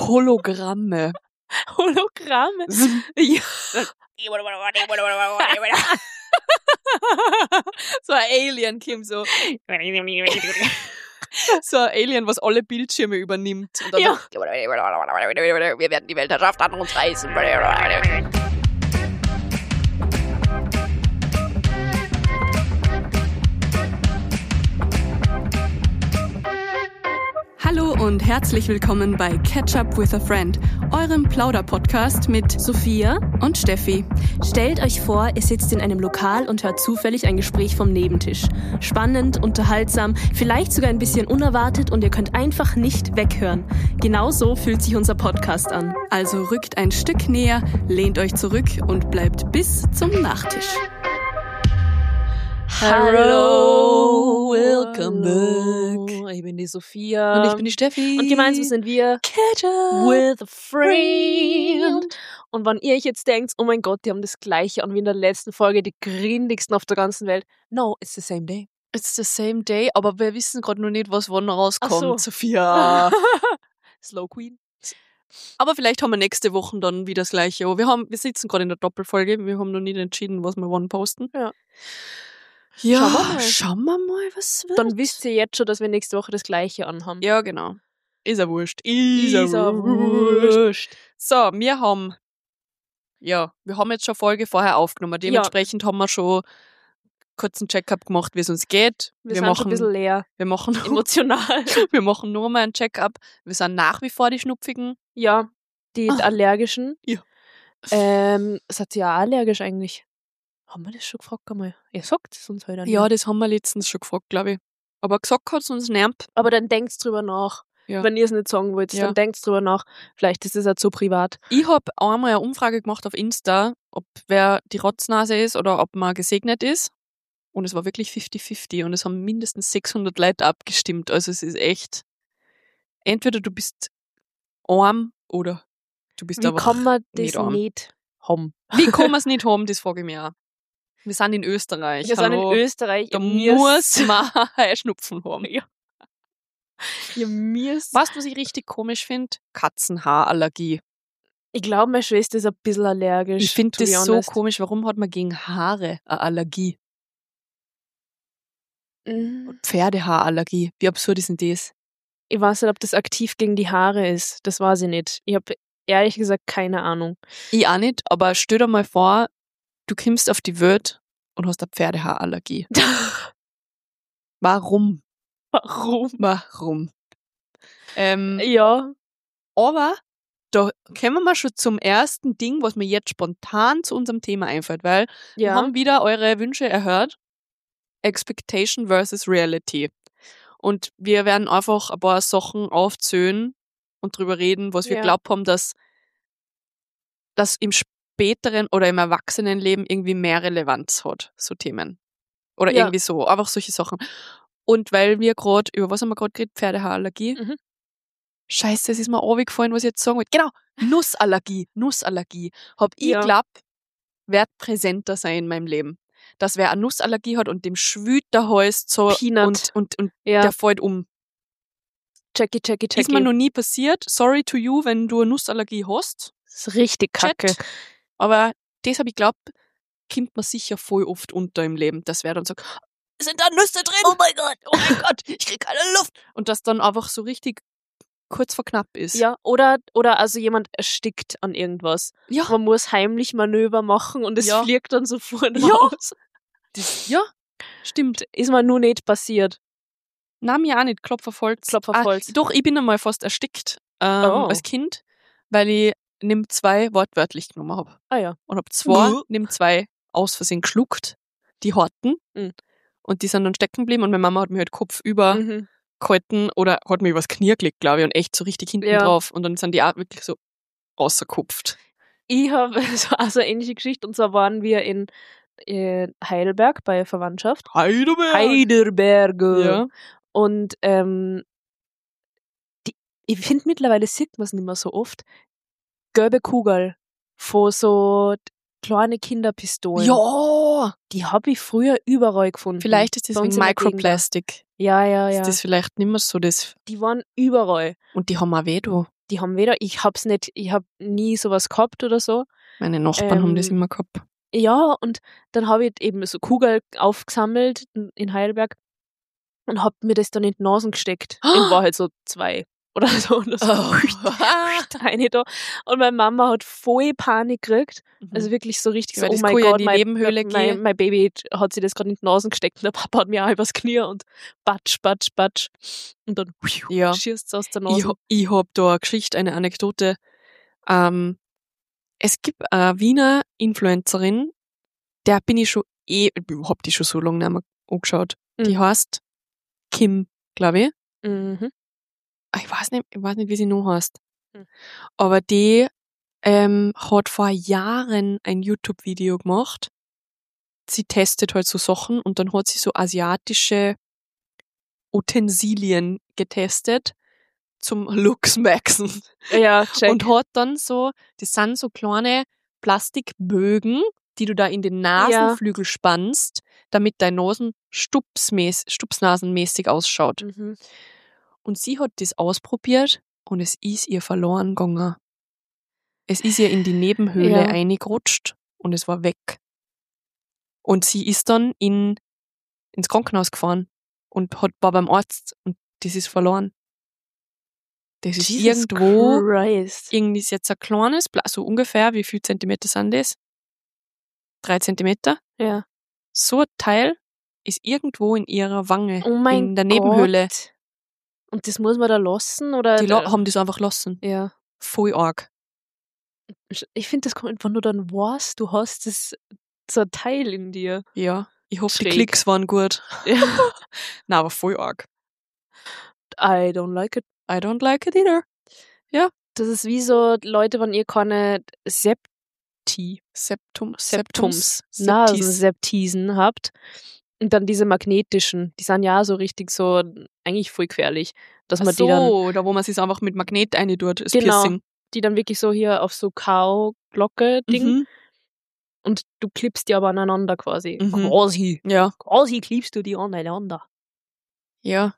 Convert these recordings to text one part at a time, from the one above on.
Hologramme. Hologramme? Ja. So ein Alien kommt so. So ein Alien, was alle Bildschirme übernimmt. Und dann Ja. so, wir werden die Weltherrschaft an uns reißen. Hallo und herzlich willkommen bei Catch Up with a Friend, eurem Plauder-Podcast mit Sophia und Steffi. Stellt euch vor, ihr sitzt in einem Lokal und hört zufällig ein Gespräch vom Nebentisch. Spannend, unterhaltsam, vielleicht sogar ein bisschen unerwartet und ihr könnt einfach nicht weghören. Genauso fühlt sich unser Podcast an. Also rückt ein Stück näher, lehnt euch zurück und bleibt bis zum Nachtisch. Hallo, welcome back. Ich bin die Sophia. Und ich bin die Steffi. Und gemeinsam sind wir Catch Up with a Friend. Und wenn ihr euch jetzt denkt, oh mein Gott, die haben das Gleiche an wie in der letzten Folge, die grindigsten auf der ganzen Welt. No, it's the same day. It's the same day, aber wir wissen gerade noch nicht, was wann rauskommt, Ach so. Sophia. Slow Queen. Aber vielleicht haben wir nächste Woche dann wieder das Gleiche. Aber wir sitzen gerade in der Doppelfolge, wir haben noch nicht entschieden, was wir wann posten. Ja. Ja, schauen wir mal, was wird. Dann wisst ihr jetzt schon, dass wir nächste Woche das Gleiche anhaben. Ja, genau. Ist ja wurscht. Ist ja wurscht. So, wir haben jetzt schon Folge vorher aufgenommen. Dementsprechend haben wir schon kurz einen Check-up gemacht, wie es uns geht. Wir sind schon ein bisschen leer. Wir machen Emotional. wir machen nur mal einen Check-up. Wir sind nach wie vor die Schnupfigen. Ja, die Allergischen. Ja. Seid ihr ja allergisch eigentlich? Haben wir das schon gefragt einmal? Ihr sagt es uns heute nicht. Ja, das haben wir letztens schon gefragt, glaube ich. Aber gesagt hat es uns nicht. Aber dann denkt drüber nach. Ja. Wenn ihr es nicht sagen wollt, Ja. dann denkt drüber nach. Vielleicht ist es auch zu privat. Ich habe einmal eine Umfrage gemacht auf Insta, ob wer die Rotznase ist oder ob man gesegnet ist. Und es war wirklich 50-50 und es haben mindestens 600 Leute abgestimmt. Also es ist echt, entweder du bist arm oder du bist Wie einfach kann man das nicht arm. nicht haben? Wie kann man es nicht haben, das frage ich mich auch. Wir sind in Österreich. Wir sind hallo. in Österreich. Da ihr muss man Heuschnupfen haben. Ja. Ihr müsst. Weißt du, was ich richtig komisch finde? Katzenhaarallergie. Ich glaube, meine Schwester ist ein bisschen allergisch. Ich finde to be das so honest. komisch. Warum hat man gegen Haare eine Allergie? Pferdehaarallergie. Wie absurd ist denn das? Ich weiß nicht, ob das aktiv gegen die Haare ist. Das weiß ich nicht. Ich habe ehrlich gesagt keine Ahnung. Ich auch nicht, aber stell dir mal vor, du kommst auf die Welt und hast eine Pferdehaarallergie. Warum? Warum? Warum? Ja. Aber da kommen wir schon zum ersten Ding, was mir jetzt spontan zu unserem Thema einfällt, weil wir Ja. haben wieder eure Wünsche erhört. Expectation versus Reality. Und wir werden einfach ein paar Sachen aufzählen und drüber reden, was wir Ja. glaubt haben, dass das im späteren oder im Erwachsenenleben irgendwie mehr Relevanz hat, so Themen. Oder Ja. irgendwie so, einfach solche Sachen. Und weil wir gerade, über was haben wir gerade geredet? Pferdehaarallergie. Mhm. Scheiße, es ist mir aufgefallen, was ich jetzt sagen wollte. Genau, Nussallergie. Hab ich Ja. glaubt, wird präsenter sein in meinem Leben. Dass wer eine Nussallergie hat und dem schwült der Hals so Peanut. und Ja. der fällt um. Checky. Ist mir noch nie passiert. Sorry to you, wenn du eine Nussallergie hast. Das ist richtig kacke. Chat. Aber das habe ich glaubt, kommt man sicher voll oft unter im Leben, dass wer dann sagt, sind da Nüsse drin? Oh mein Gott, ich krieg keine Luft. Und das dann einfach so richtig kurz vor knapp ist. Ja, oder also jemand erstickt an irgendwas. Ja. Man muss heimlich Manöver machen und es Ja. fliegt dann so vorne Ja. raus. Ja, stimmt. Ist mir nur nicht passiert. Nein, mir auch nicht. Klopf auf Holz. Klopf auf Holz. Doch, ich bin einmal fast erstickt Oh. als Kind, weil ich nimm 2 wortwörtlich genommen habe. Ah ja. Und hab 2 aus Versehen geschluckt, die harten. Mhm. Und die sind dann stecken geblieben und meine Mama hat mir halt Kopf über Mhm. gehalten oder hat mir übers Knie gelegt, glaube ich, und echt so richtig hinten Ja. drauf. Und dann sind die auch wirklich so rausgekupft. Ich habe also eine ähnliche Geschichte, und zwar waren wir in Heidelberg bei Verwandtschaft. Heidelberg. Ja. Und ich finde mittlerweile sieht man es nicht mehr so oft. Gelbe Kugel von so kleine Kinderpistolen. Ja! Die habe ich früher überall gefunden. Vielleicht ist das Bei uns wegen in der Gegend. Microplastic. Ja. Ist das vielleicht nicht mehr so das. Die waren überall. Und die haben auch weh, du. die haben ich habe nie sowas gehabt oder so. Meine Nachbarn haben das immer gehabt. Ja, und dann habe ich eben so Kugel aufgesammelt in Heidelberg und habe mir das dann in die Nasen gesteckt. In Wahrheit so 2 oder so. Und das eine da. Und meine Mama hat voll Panik gekriegt. Also wirklich so richtig Ja, so, das oh mein kann ja in Gott, die mein Nebenhöhle gehen. Baby hat sich das gerade in die Nasen gesteckt und der Papa hat mir auch übers Knie und batsch. Und dann Ja. schießt es aus der Nase. Ich hab da eine Geschichte, eine Anekdote. Es gibt eine Wiener Influencerin, der bin ich hab die schon so lange nicht mehr angeschaut. Die heißt Kim, glaube ich. Mhm. Ich weiß nicht, wie sie noch heißt. Aber die hat vor Jahren ein YouTube-Video gemacht. Sie testet halt so Sachen und dann hat sie so asiatische Utensilien getestet zum Luchsmaxen. Ja, check. Und hat dann so, das sind so kleine Plastikbögen, die du da in den Nasenflügel spannst, damit deine Nasen stupsnasenmäßig ausschaut. Mhm. Und sie hat das ausprobiert und es ist ihr verloren gegangen. Es ist ihr in die Nebenhöhle reingerutscht und es war weg. Und sie ist dann ins Krankenhaus gefahren und war beim Arzt und das ist verloren. Das ist Jesus irgendwo, Christ. irgendwie ist jetzt ein kleines, so ungefähr, wie viel Zentimeter sind das? 3 Zentimeter? Ja. So ein Teil ist irgendwo in ihrer Wange, Oh mein in der Nebenhöhle. Gott. Und das muss man da lassen? Oder? Die haben das einfach lassen. Ja. Voll arg. Ich finde, das kommt, wenn du dann weißt, du hast so ein Teil in dir. Ja, ich hoffe, die Schräg. Klicks waren gut. Ja. Na, aber voll arg. I don't like it. I don't like it either. Ja. Das ist wie so Leute, wenn ihr keine Nasen-Septisen habt und dann diese magnetischen, die sind ja so richtig so, eigentlich voll gefährlich, dass man die dann... da wo man sich einfach mit Magnet reintut, das Genau, Piercing. die dann wirklich so hier auf so Kau-Glocke-Ding und du klippst die aber aneinander quasi. Quasi. Ja. Quasi klippst du die aneinander. Ja.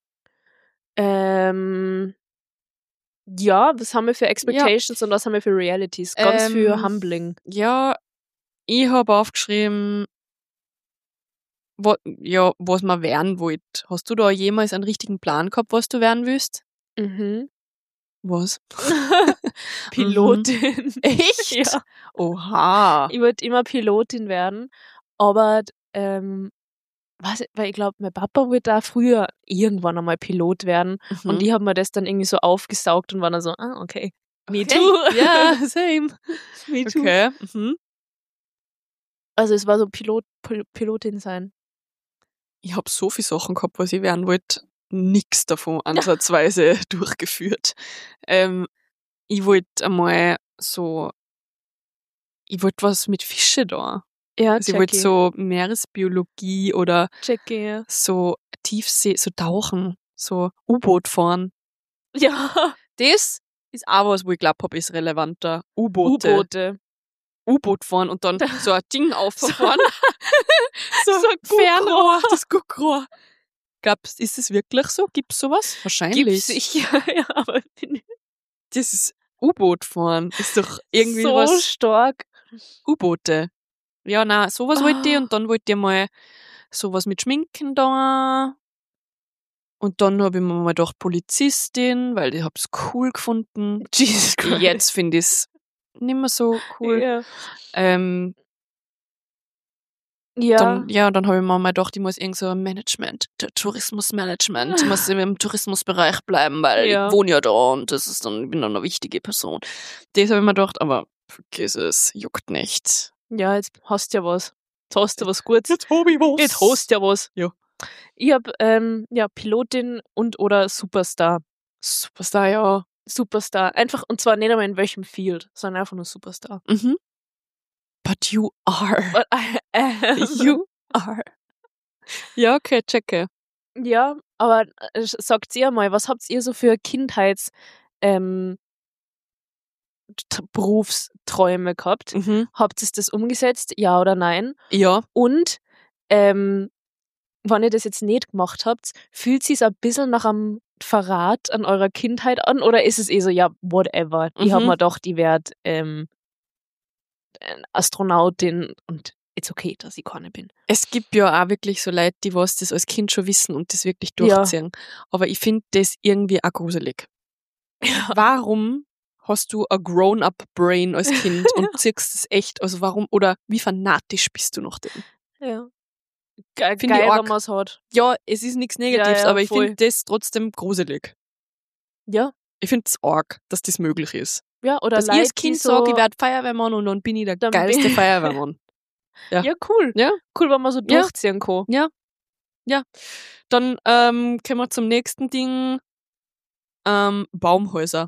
Ja, was haben wir für Expectations und was haben wir für Realities? Ganz viel humbling. Ja, ich habe aufgeschrieben, was man werden wollt. Hast du da jemals einen richtigen Plan gehabt, was du werden willst? Mhm. Was? Pilotin. Echt? Ja. Oha. Ich wollte immer Pilotin werden, aber weil ich glaube, mein Papa wollte auch früher irgendwann einmal Pilot werden und ich habe mir das dann irgendwie so aufgesaugt und war dann so, okay. Me too. Ja, same. Me too. Okay. Also es war so Pilotin sein. Ich habe so viele Sachen gehabt, was ich werden wollte. Nix davon ansatzweise durchgeführt. Ich wollte einmal ich wollte was mit Fische da. Ja, also ich wollte so Meeresbiologie oder so Tiefsee, so tauchen, so U-Boot fahren. Ja. Das ist auch was, wo ich glaube, ist relevanter. U-Boote. U-Boot fahren und dann so ein Ding auffahren. so ein Fernrohr. Das Guckrohr. Glaubst, ist es wirklich so? Gibt's sowas? Wahrscheinlich. Gibt's sicher, ja, aber das ist U-Boot fahren. Ist doch irgendwie so was. Stark. U-Boote. Ja, na, sowas wollte ich und dann wollte ich mal sowas mit Schminken da. Und dann habe ich mir mal gedacht, Polizistin, weil ich hab's cool gefunden. Jesus Christ. Jetzt finde ich es nicht mehr so cool. Ja. Dann habe ich mir mal gedacht, ich muss irgend so Tourismusmanagement, ich muss im Tourismusbereich bleiben, weil ich wohne ja da und ich bin dann eine wichtige Person. Das habe ich mir gedacht, aber vergiss es, juckt nicht. Ja, jetzt hast du ja was. Jetzt hast du was Gutes. Jetzt hab ich was. Jetzt hast du ja was. Ja. Ich habe Pilotin und oder Superstar. Superstar, ja. Superstar. Einfach, und zwar nicht einmal in welchem Field, sondern einfach nur Superstar. Mhm. But you are. But I am. You are. Ja, okay, checke. Ja, aber sagt ihr mal, was habt ihr so für Kindheits Berufsträume gehabt? Habt ihr das umgesetzt? Ja oder nein? Ja. Und wenn ihr das jetzt nicht gemacht habt, fühlt es sich ein bisschen nach einem Verrat an eurer Kindheit an oder ist es so, ja, whatever. Ich habe mir gedacht, ich werde Astronautin und it's okay, dass ich keine bin. Es gibt ja auch wirklich so Leute, die was das als Kind schon wissen und das wirklich durchziehen. Aber ich finde das irgendwie auch gruselig. Warum hast du ein Grown-up-Brain als Kind und ziehst es echt, also warum, oder wie fanatisch bist du noch denn? Ja. Geil, wenn man es hat. Ja, es ist nichts Negatives, Ja, aber ich voll. finde das trotzdem gruselig. Ja. Ich finde es arg, dass das möglich ist. Ja, oder dass ich als Kind sage, ich werde Feuerwehrmann und dann bin ich der geilste Feuerwehrmann. Ja, cool. Ja. Cool, wenn man so durchziehen kann. Ja. Dann kommen wir zum nächsten Ding. Baumhäuser.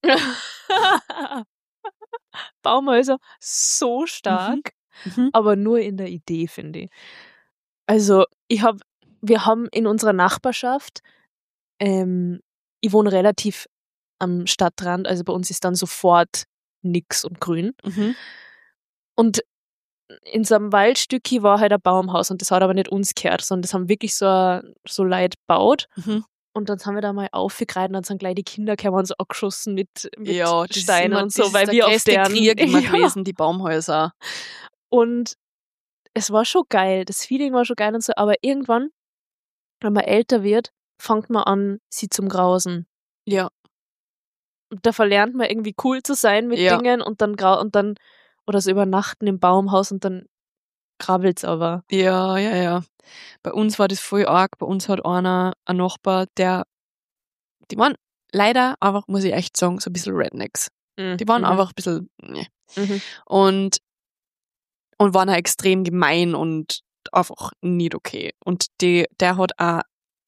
Baumhäuser so stark, aber nur in der Idee, finde ich. Also, wir haben in unserer Nachbarschaft, ich wohne relativ am Stadtrand, also bei uns ist dann sofort nix und grün. Und in so einem Waldstückchen war halt ein Baumhaus und das hat aber nicht uns gehört, sondern das haben wirklich so Leute gebaut. Und dann haben wir da mal aufgereiht und dann sind gleich die Kinder gekommen und so angeschossen mit Steinen und so, weil wir auf deren Krieg immer gewesen, die Baumhäuser. Und es war schon geil, das Feeling war schon geil und so, aber irgendwann, wenn man älter wird, fängt man an, sie zum Grausen. Ja. Und da verlernt man irgendwie cool zu sein mit Dingen und dann oder so übernachten im Baumhaus und dann krabbelt's aber. Ja. Bei uns war das voll arg. Bei uns hat ein Nachbar, die waren leider einfach, muss ich echt sagen, so ein bisschen Rednecks. Die waren einfach ein bisschen, und waren auch extrem gemein und einfach nicht okay. Und der hat ein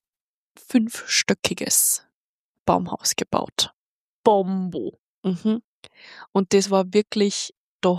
5-stöckiges Baumhaus gebaut. Bombo. Und das war wirklich, da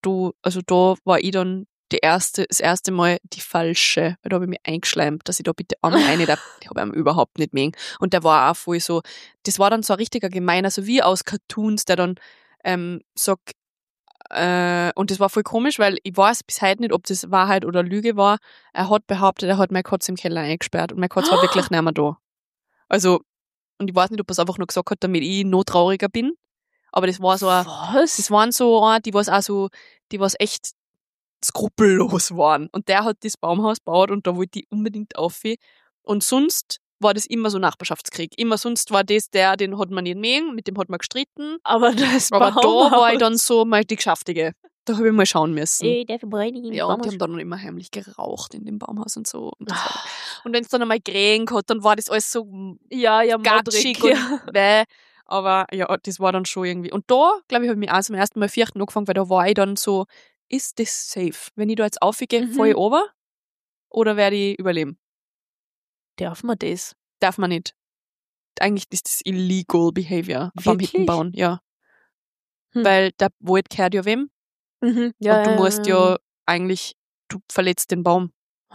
war ich dann das erste Mal die falsche, weil da habe ich mich eingeschleimt, dass ich da bitte einmal rein darf. Ich habe ihn überhaupt nicht mögen. Und der war auch voll so, das war dann so ein richtiger Gemeiner, so wie aus Cartoons, der dann sagt, und das war voll komisch, weil ich weiß bis heute nicht, ob das Wahrheit oder Lüge war. Er hat behauptet, er hat meine Katze im Keller eingesperrt und meine Katze war wirklich nicht mehr da. Also, und ich weiß nicht, ob er es einfach nur gesagt hat, damit ich noch trauriger bin. Aber das war so das waren so die was auch so, die was echt skrupellos waren. Und der hat das Baumhaus gebaut und da wollte ich unbedingt auf. Und sonst war das immer so Nachbarschaftskrieg. Immer sonst war das den hat man nicht mögen, mit dem hat man gestritten. Aber da war ich dann so mal die Geschäftige. Da habe ich mal schauen müssen. Und die haben dann immer heimlich geraucht in dem Baumhaus und so. Und wenn es dann einmal geregnet hat, dann war das alles so gatschig und aber ja, das war dann schon irgendwie. Und da, glaube ich, habe ich mich auch zum ersten Mal 4. angefangen, weil da war ich dann so, ist das safe? Wenn ich da jetzt aufgehe, falle ich runter? Oder werde ich überleben? Darf man das? Darf man nicht. Eigentlich ist das illegal behavior. Beim Hittenbauen, ja. Weil der Wald gehört ja wem. Und du musst ja eigentlich, du verletzt den Baum.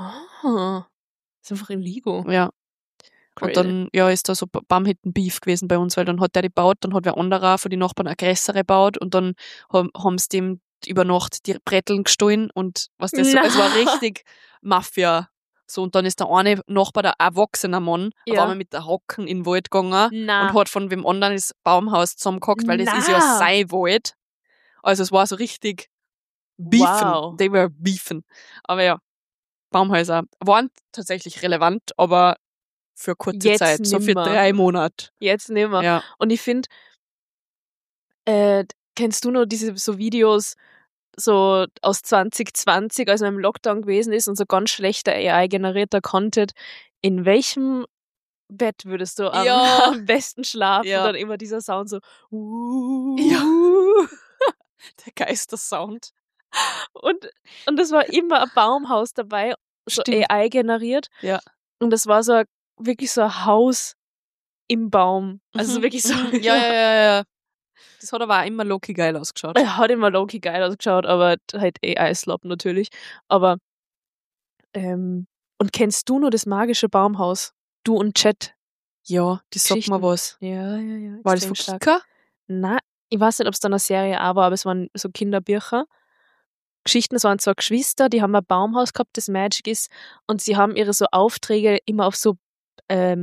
Ist einfach illegal. Ja. Crazy. Und dann ist da so Baumhitten-Beef gewesen bei uns, weil dann hat der die gebaut, dann hat wer anderer von den Nachbarn eine größere gebaut und dann haben sie dem über Nacht die Bretteln gestohlen und was das so, es war richtig Mafia. So, und dann ist der eine Nachbar, der erwachsene Mann, auf einmal mit der Hacken in den Wald gegangen und hat von wem anderen das Baumhaus zusammengehackt, weil das ist ja sein Wald. Also es war so richtig beefen. Wow. They were beefen. Aber ja, Baumhäuser waren tatsächlich relevant, aber für kurze Jetzt Zeit, so für 3 Monate. Jetzt nicht mehr. Ja. Und ich finde, kennst du noch diese so Videos so aus 2020, als man im Lockdown gewesen ist und so ganz schlechter AI-generierter Content, in welchem Bett würdest du am besten schlafen? Ja. Und dann immer dieser Sound so Der Geistersound. Und das war immer ein Baumhaus dabei, so AI generiert. Ja. Und das war so wirklich so ein Haus im Baum. Also wirklich so. Ja. Das hat aber auch immer low-key geil ausgeschaut. Hat immer low-key geil ausgeschaut, aber halt AI-Slop natürlich. Aber, und kennst du nur das magische Baumhaus? Du und Chat? Ja, die sagt mir was. Ja. War das von Kika? Nein, ich weiß nicht, ob es da eine Serie war, aber es waren so Kinderbücher. Geschichten, es waren 2 Geschwister, die haben ein Baumhaus gehabt, das Magic ist, und sie haben ihre so Aufträge immer auf so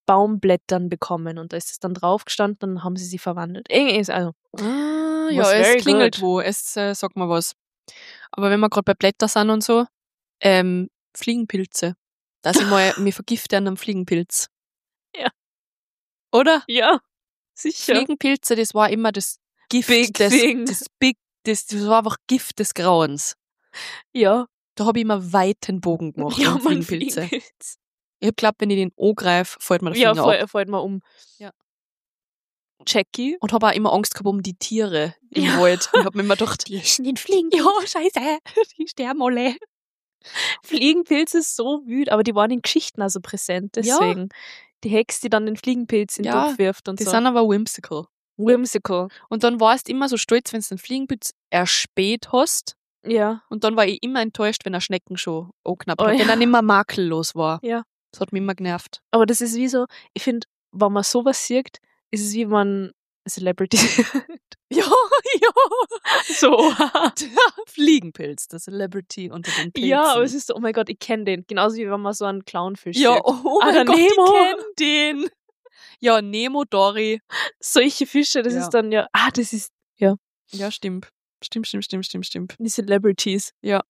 Baumblättern bekommen und da ist es dann drauf gestanden und dann haben sie verwandelt. Also, Ja, was very es klingelt good. wo, es sagt mal was. Aber wenn wir gerade bei Blätter sind und so, Fliegenpilze. Dass ich mal mich vergifte an einem Fliegenpilz. Ja. Oder? Ja, sicher. Fliegenpilze, das war immer das Gift Big thing. das war einfach Gift des Grauens. Ja. Da habe ich immer weiten Bogen gemacht Ja, um man, Fliegenpilze. Fliegenpilz. Ich glaube, wenn ich den angreife, fällt mir der Ja, Finger ab. fällt mal um. Ja. Jackie. Und habe auch immer Angst gehabt um die Tiere im Wald. Und habe mir immer gedacht, die essen den Fliegenpilz. Ja, scheiße, die sterben alle. Fliegenpilz ist so wütend, aber die waren in Geschichten also präsent, deswegen. Die Hex, die dann den Fliegenpilz in den Ja, Topf wirft und Die so. sind aber whimsical. Whimsical. Und dann warst du immer so stolz, wenn du den Fliegenpilz erspäht hast. Ja. Und dann war ich immer enttäuscht, wenn er Schnecken schon angeknappt Oh hat. ja. Wenn er nicht mehr makellos war. Ja. Das hat mich immer genervt. Aber das ist wie so, ich finde, wenn man sowas sieht, ist es wie man Celebrity. Ja, ja. So. Der Fliegenpilz, der Celebrity unter den Pilzen. Ja, aber es ist so, oh mein Gott, ich kenne den. Genauso wie wenn man so einen Clownfisch Ja, sieht. oh Ah, mein der Gott, Nemo. ich kenn den. Ja, Nemo, Dory. Solche Fische, das Ja. ist dann ja, das ist Ja, stimmt. Stimmt. die Celebrities.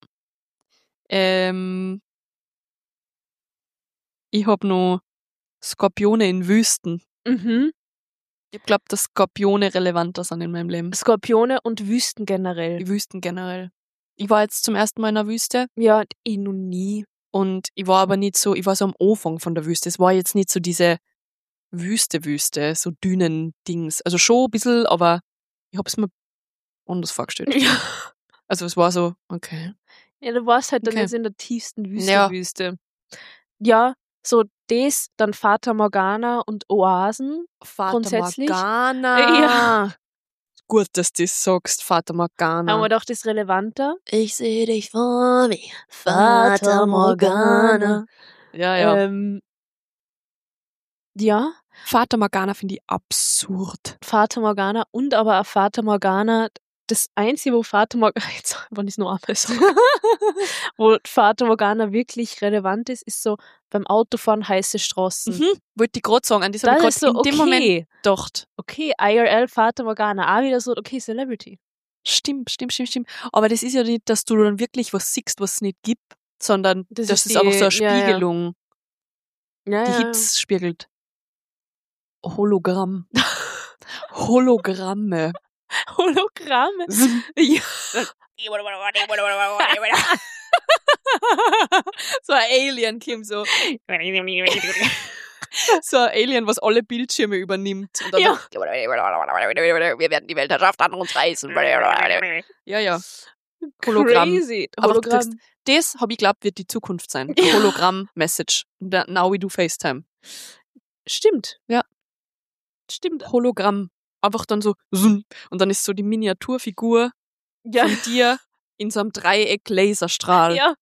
Ich hab noch Skorpione in Wüsten. Mhm. Ich glaube, dass Skorpione relevanter sind in meinem Leben. Skorpione und Wüsten generell. Die Wüsten generell. Ich war jetzt zum ersten Mal in der Wüste Ja, ich noch nie. und ich war aber nicht so, ich war so am Anfang von der Wüste. Es war jetzt nicht so diese Wüste, so Dünen-Dings. Also schon ein bisschen, aber ich hab's mir anders vorgestellt. Ja. Also es war so, okay. Ja, du warst halt dann Okay. jetzt in der tiefsten Ja. Wüste. Ja, so das, dann Fata Morgana und Oasen. Grundsätzlich. Morgana. Ja. Gut, dass du das sagst, Fata Morgana. Haben wir doch das relevanter. Ich sehe dich vor mir, Fata Morgana. Ja. Ja, Fata Morgana finde ich absurd. Fata Morgana und aber auch Fata Morgana. Das Einzige, wo Fata Morgana, jetzt wenn ich es nur einmal sage, wo Fata Morgana wirklich relevant ist, ist so beim Autofahren heiße Straßen. Wollte ich gerade sagen, an das habe Das ich ist gerade so, in dem Moment okay, gedacht. okay, IRL, Fata Morgana, auch wieder so, okay, Celebrity. Stimmt. Aber das ist ja nicht, dass du dann wirklich was siehst, was es nicht gibt, sondern Das das ist ist einfach so eine die- ja, ja. Spiegelung, Ja, die ja. Hits spiegelt. Hologramm. Hologramme. Hologramme. Ja. So ein Alien kommt so. So ein Alien, was alle Bildschirme übernimmt. Und dann Ja. so, wir werden die Weltherrschaft an uns reißen. Ja. Hologramm. Crazy. Aber Hologramm. Das, habe ich geglaubt, wird die Zukunft sein. Ja. Hologramm-Message. Now we do FaceTime. Stimmt. Ja. Stimmt. Hologramm. Einfach dann so, zoom. Und dann ist so die Miniaturfigur Ja. von dir in so einem Dreieck-Laserstrahl. Ja.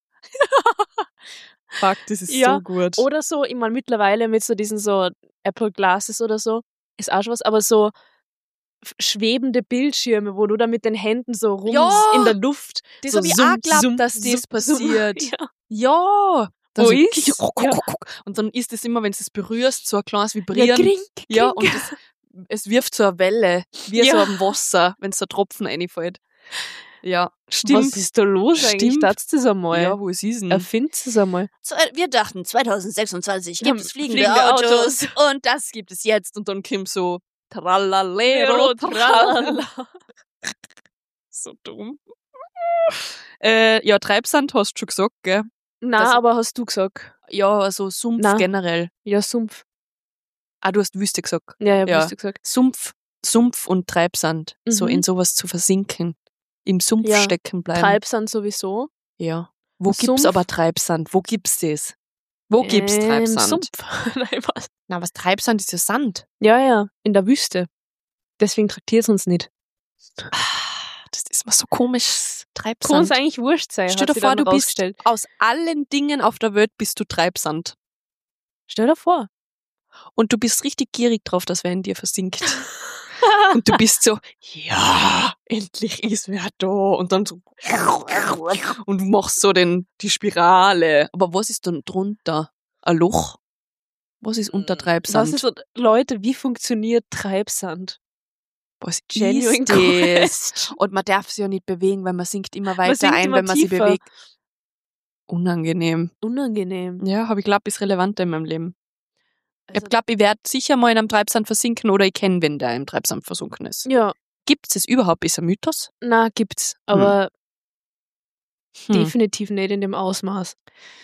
Fuck, das ist Ja. so gut. Oder so, ich meine, mittlerweile mit so diesen so Apple Glasses oder so, ist auch schon was, aber so schwebende Bildschirme, wo du da mit den Händen so rum Ja. in der Luft. Das so habe ich auch geglaubt, dass das passiert. Ja. Ja. Dann Wo so, ist? Ja. Und dann ist es immer, wenn du es berührst, so ein kleines Ja, Vibrieren. krink, Ja, krink. und es wirft so eine Welle, wie so Ja. am Wasser, wenn so ein Tropfen reinfällt. Ja, Was stimmt. ist da los eigentlich? Stimmt. Darfst du das einmal? Ja, wo ist es denn? Erfindest du es einmal? Wir dachten, 2026 Ja, gibt es fliegende fliegende Autos und das gibt es jetzt. Und dann kommt so Tralalero, tralala. So dumm. Ja, Treibsand hast du schon gesagt, gell? Nein, Das- aber hast du gesagt. Ja, also Sumpf Nein. generell. Ja, Sumpf. Ah, du hast Wüste gesagt. Ja, Ja. hast du gesagt. Sumpf und Treibsand. So Mhm. in sowas zu versinken. Im Sumpf Ja, stecken bleiben. Treibsand sowieso. Ja. Wo gibt's Sumpf? aber Treibsand? Wo gibt's das? Wo gibt's Treibsand? Sumpf. Nein, was? Na, was Treibsand ist ja Sand. Ja, in der Wüste. Deswegen traktiert es uns nicht. Das ist mal so komisch. Kann uns Treibsand. eigentlich wurscht sein. Stell hat dir sie vor, dann du bist rausgestellt. aus allen Dingen auf der Welt bist du Treibsand. Stell dir vor. Und du bist richtig gierig drauf, dass wer in dir versinkt. Und du bist so, ja, endlich ist wer da. Und dann so, und du machst so die Spirale. Aber was ist dann drunter? Ein Loch? Was ist unter Treibsand? Was ist so, Leute, wie funktioniert Treibsand? Was Genuine ist das? Quest. Und man darf sich ja nicht bewegen, weil man sinkt immer Man weiter sinkt ein, immer wenn man sich tiefer. bewegt. Unangenehm. Unangenehm. Ja, habe ich glaube, ist relevanter in meinem Leben. Also, Ich glaube, ich werde sicher mal in einem Treibsand versinken oder ich kenne wen, der im Treibsand versunken ist. ja, Gibt es überhaupt? Ist ein Mythos? na, gibt's. Aber Hm. definitiv nicht in dem Ausmaß.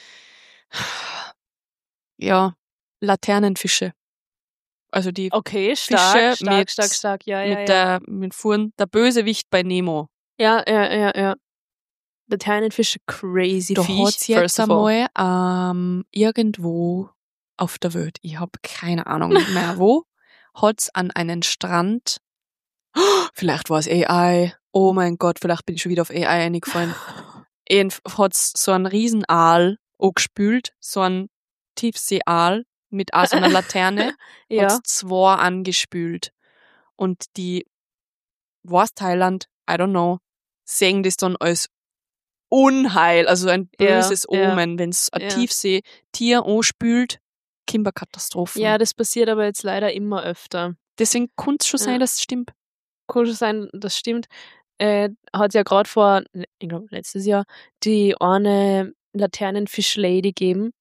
Ja, Laternenfische. Also die Okay, Fische stark. Ja. mit Fuhren, der Bösewicht bei Nemo. Ja. Laternenfische, crazy Da Viech, hat's jetzt first of all. einmal irgendwo auf der Welt, ich habe keine Ahnung mehr wo, hat's an einen Strand, vielleicht war es AI, oh mein Gott, vielleicht bin ich schon wieder auf AI eingefallen, hat's so einen Riesenaal angespült, so einen Tiefseeaal mit auch so einer Laterne, Ja. hat's 2 angespült. Und die, was Thailand, I don't know, sehen das dann als Unheil, also ein böses Ja. Omen, wenn's ein Ja. Tiefseetier anspült, Kimberkatastrophen. Ja, das passiert aber jetzt leider immer öfter. Deswegen kann es schon Ja. sein, dass es stimmt. Kann schon sein, das stimmt. Hat ja gerade vor, ich glaube letztes Jahr, die eine Laternenfisch-Lady gegeben,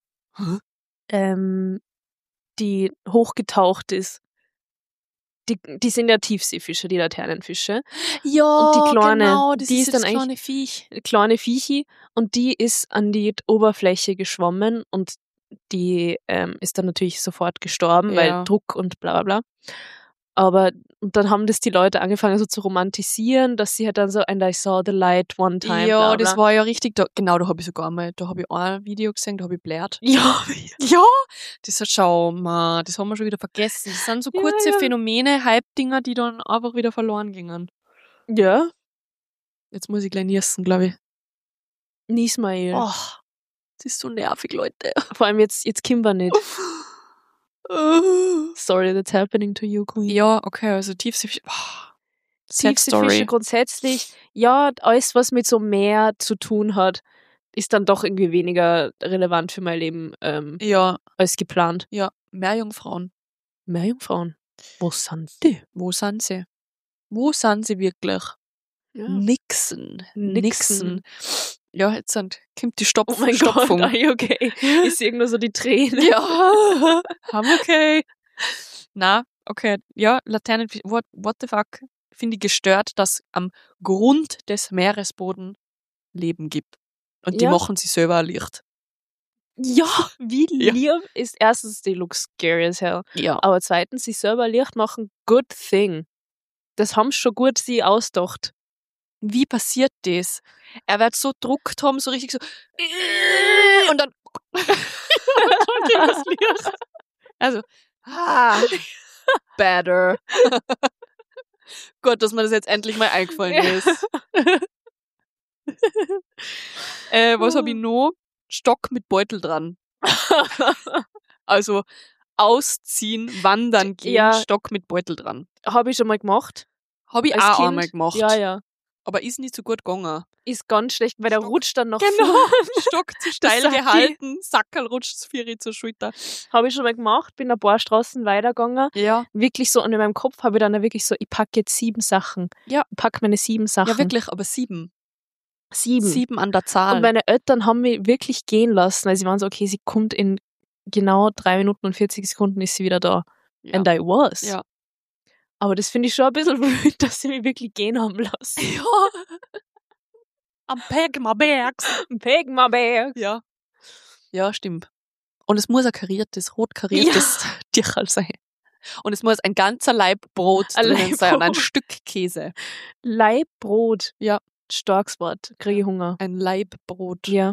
die hochgetaucht ist. Die sind ja Tiefseefische, die Laternenfische. Ja, Und die kleine, genau, das die ist ist dann das eigentlich- kleine Viech. Kleine Viechi, und die ist an die Oberfläche geschwommen und die ist dann natürlich sofort gestorben, Ja. weil Druck und bla bla bla. Aber und dann haben das die Leute angefangen so zu romantisieren, dass sie halt dann so, and I saw the light one time. Ja, bla, bla. das war ja richtig, da habe ich sogar mal, da habe ich ein Video gesehen, da habe ich blärt. Ja, Ja, das schau mal, das haben wir schon wieder vergessen. Das sind so Ja, kurze ja. Phänomene, Hype-Dinger, die dann einfach wieder verloren gingen. ja. Jetzt muss ich gleich niesen, glaube ich. Nismail. Oh, das ist so nervig, Leute. Vor allem jetzt Kimber nicht. Sorry, that's happening to you, Queen. Ja, okay, also Tiefseefische. Oh, sad Tiefseefische Story. grundsätzlich, ja, alles, was mit so Meer zu tun hat, ist dann doch irgendwie weniger relevant für mein Leben Ja, als geplant. ja, Meerjungfrauen. Meerjungfrauen. Wo sind die? Wo sind sie? Wo sind sie wirklich? Ja. Nixen. Ja, jetzt kommt die Oh mein Stopfung. Gott, are you okay? Ich sehe nur so die Tränen. Ja, I'm okay. Na, okay. Ja, Laternenfisch, what the fuck? Finde ich gestört, dass am Grund des Meeresboden Leben gibt. Und die Ja. machen sich selber ein Licht. Ja, wie Ja. lieb ist erstens, die look scary as hell. Ja. Aber zweitens, sich selber Licht machen, good thing. Das haben schon gut sie ausgedacht. Wie passiert das? Er wird so druckt haben, so richtig so und dann ging das Licht. Also, better. Gott, dass mir das jetzt endlich mal eingefallen ist. Was habe ich noch? Stock mit Beutel dran. Also ausziehen, wandern gehen, Ja. Stock mit Beutel dran. Habe ich schon mal gemacht. Habe ich Als auch Kind. einmal gemacht. Ja. Aber ist nicht so gut gegangen. Ist ganz schlecht, weil der Stock. rutscht dann noch Genau. Stock zu steil Sacki. gehalten, Sackerl rutscht zu viel zur Schulter. Habe ich schon mal gemacht, bin ein paar Straßen weitergegangen. Ja. Wirklich so, und in meinem Kopf habe ich dann wirklich so, ich packe jetzt 7 Sachen. Ja. Ich packe meine 7 Sachen. Ja, wirklich, aber 7. 7. 7 an der Zahl. Und meine Eltern haben mich wirklich gehen lassen, weil sie waren so, okay, sie kommt in genau 3 Minuten und 40 Sekunden ist sie wieder da. ja. And I was. Ja. Aber das finde ich schon ein bisschen blöd, dass sie mich wirklich gehen haben lassen. Ja. Am Pegmabergs. Pegmaberg. Ja. Ja, stimmt. Und es muss ein kariertes, rot kariertes Tierchen sein. Und es muss ein ganzer Laib Brot Ein drinnen Laib sein und ein Brot. Stück Käse. Leibbrot. Ja. Starkes Wort. Kriege ich Hunger. Ein Laib Brot. Ja.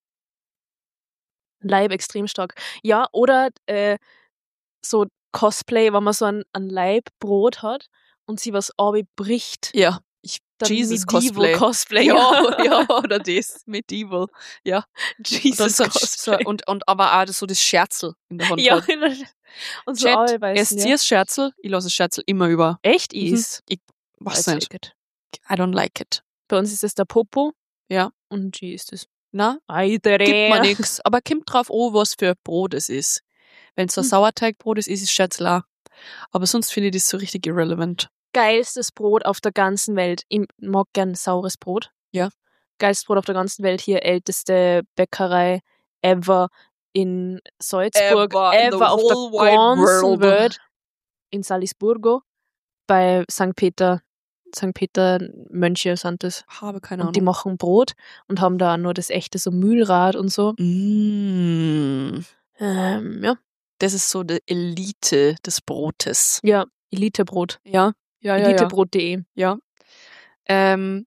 Leib extrem stark. Ja, oder so Cosplay, wenn man so ein Leibbrot hat und sie was bricht. Ja. Dann Jesus Medieval Cosplay. Ja, ja, oder das. Medieval. Ja. Jesus und, Cosplay. und aber auch so das Scherzel in der Hand. Ja, hat. und so Chat, Auweißen, esst ihr das Scherzel? Ich lasse das Scherzel immer über. Echt Mhm. is? Ich weiß I nicht. like it. I don't like it. Bei uns ist es der Popo. Ja. Und G ist es. Na? Eitere. Gibt mir nix. Aber kommt drauf an, was für Brot es ist. Wenn es so ein Sauerteigbrot ist es Schätzler. Aber sonst finde ich das so richtig irrelevant. Geilstes Brot auf der ganzen Welt. Ich mag gern saures Brot. Ja. Geilstes Brot auf der ganzen Welt. Hier älteste Bäckerei ever in Salzburg. Ever Auf der ganzen Welt. In Salisburgo. Bei St. Peter Mönche sind das. Habe keine Und die Ahnung. machen Brot und haben da nur das echte so Mühlrad und so. Ja. Das ist so die Elite des Brotes. Ja, Elitebrot. Ja. Elitebrot.de. Ja. In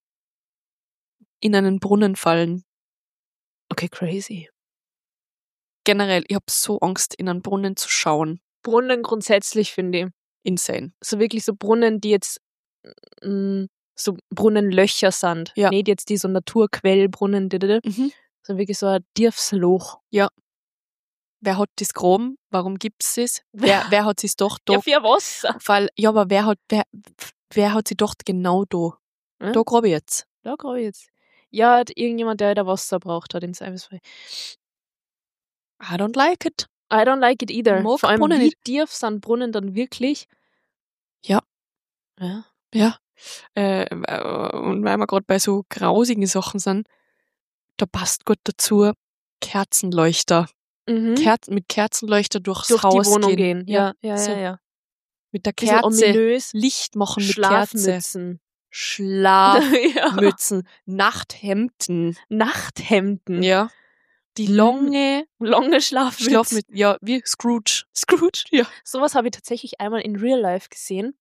einen Brunnen fallen. Okay, crazy. Generell, ich habe so Angst, in einen Brunnen zu schauen. Brunnen grundsätzlich finde ich. Insane. So wirklich so Brunnen, die jetzt so Brunnenlöcher sind. Ja. Nicht jetzt die so Naturquellbrunnen, sondern wirklich so ein Tiefsloch. Ja. Wer hat das graben? Warum gibt's das? Wer hat es doch da? Ja, für Wasser. Weil, ja, aber wer hat sie doch genau da? Ja? Da grabe ich jetzt. Da glaube ich jetzt. Ja, hat irgendjemand, der da Wasser braucht hat, im Zweifelsfall. I don't like it. I don't like it either. Mag Vor allem, Brunnen wie nicht. tief sind Brunnen dann wirklich? Ja. Ja. Ja. Und weil wir gerade bei so grausigen Sachen sind, da passt gut dazu Kerzenleuchter. Mhm. Mit Kerzenleuchter durchs Durch Haus die Wohnung gehen. Ja. Ja. So. Mit der Bisschen Kerze ominös. Licht machen mit Kerze. Schlafmützen. Schlafmützen. Nachthemden. Nachthemden. Ja. Die lange Schlafmützen. Schlafmützen. Ja, wie Scrooge. Scrooge, ja. Sowas habe ich tatsächlich einmal in Real Life gesehen.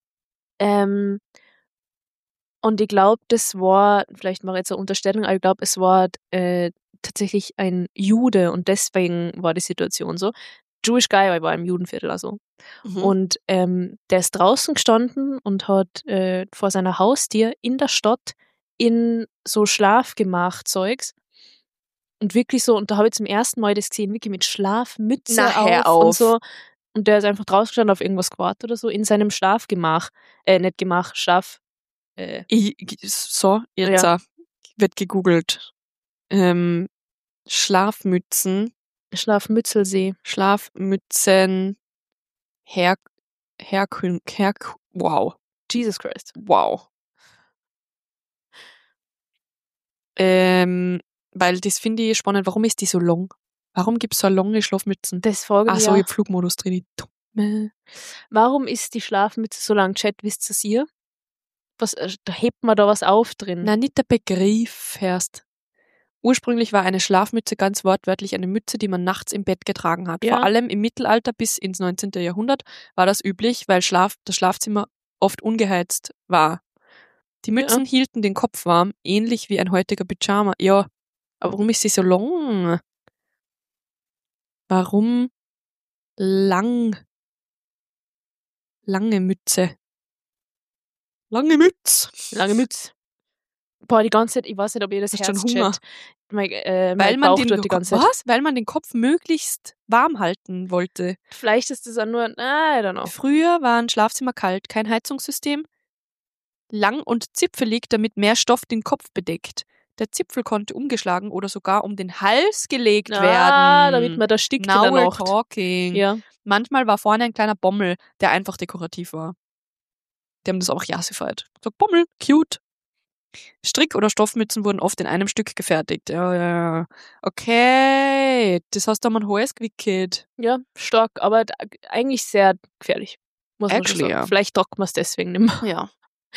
Und ich glaube, das war, vielleicht mache ich jetzt eine Unterstellung, aber ich glaube, es war tatsächlich ein Jude und deswegen war die Situation so. Jewish Guy, weil ich war im Judenviertel also. Mhm. Und der ist draußen gestanden und hat vor seiner Haustür in der Stadt in so Schlafgemach-Zeugs und wirklich so, und da habe ich zum ersten Mal das gesehen, wirklich mit Schlafmütze Nachher auf und auf. so. Und der ist einfach draußen gestanden, auf irgendwas gewartet oder so, in seinem Schlafgemach. Nicht Gemach, Schlaf. So, jetzt wird gegoogelt. Schlafmützen. Schlafmützelsee. Schlafmützen. Wow. Jesus Christ. Wow. Weil das finde ich spannend. Warum ist die so lang? Warum gibt es so lange Schlafmützen? Das frage ich Ach so, ja. ich hab Flugmodus drin. Warum ist die Schlafmütze so lang? Chat, wisst ihr hier? Da hebt man da was auf drin. Nein, nicht der Begriff erst. Ursprünglich war eine Schlafmütze ganz wortwörtlich eine Mütze, die man nachts im Bett getragen hat. Ja. Vor allem im Mittelalter bis ins 19. Jahrhundert war das üblich, weil das Schlafzimmer oft ungeheizt war. Die Mützen hielten den Kopf warm, ähnlich wie ein heutiger Pyjama. Ja, aber warum ist sie so lang? Warum lange Mütze? Lange Mütze. Lange Mütze. Boah, die ganze Zeit, ich weiß nicht, ob ihr das Hast schon Herz Hunger? chat. Mein Bauch tut die ganze Zeit. Was? Weil man den Kopf möglichst warm halten wollte. Vielleicht ist das auch nur, I don't know. Früher war ein Schlafzimmer kalt, kein Heizungssystem, lang und zipfelig, damit mehr Stoff den Kopf bedeckt. Der Zipfel konnte umgeschlagen oder sogar um den Hals gelegt werden. Damit man da stickt in Now der we're Nacht. talking. Ja. Manchmal war vorne ein kleiner Bommel, der einfach dekorativ war. Die haben das auch jassified. So, Bommel, cute. Strick- oder Stoffmützen wurden oft in einem Stück gefertigt. Ja. Okay, das hast du am Hals gewickelt. Ja, stark, aber eigentlich sehr gefährlich. Muss man schon Actually, sagen. ja. Vielleicht trockt man es deswegen nicht mehr. Ja.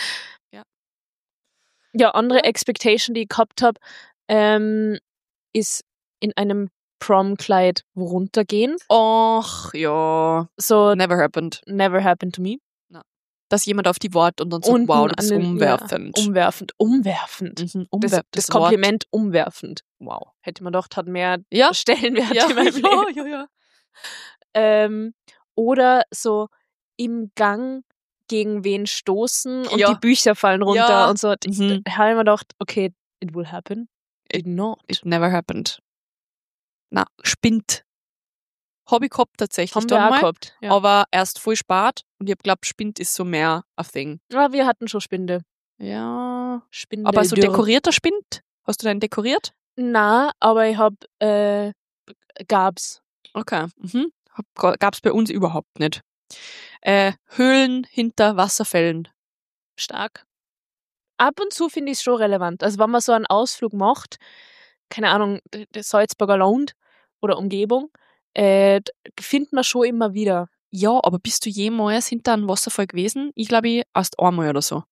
Ja, andere Expectation, die ich gehabt habe, ist in einem Prom-Kleid runtergehen. Och, ja. So, Never happened. never happened to me. Dass jemand auf die Wort und dann sagt, Unten wow, du bist an den- umwerfend. Ja, umwerfend. Mhm, Das Kompliment umwerfend. Wow. Hätte man gedacht, hat mehr Ja. Stellenwert Ja, in meinem Leben. ja. Oder so im Gang gegen wen stoßen und Ja. die Bücher fallen runter Ja. und so. Mhm. Da habe ich mir gedacht, okay, it will happen. It not. It never happened. Na, spinnt. Hab ich gehabt tatsächlich. Haben wir dann auch mal, gehabt. Ja. aber erst voll spät und ich hab geglaubt, spinnt ist so mehr a thing. Ja, wir hatten schon Spinde. Ja. Spinde Aber so dürr. dekorierter Spind? Hast du den dekoriert? Na, aber ich hab gab's. Okay. Mhm. Gab's bei uns überhaupt nicht. Höhlen hinter Wasserfällen. Stark. Ab und zu finde ich es schon relevant. Also wenn man so einen Ausflug macht, keine Ahnung, der Salzburger Land oder Umgebung, findet man schon immer wieder. Ja, aber bist du jemals hinter einem Wasserfall gewesen? Ich glaube, erst einmal oder so.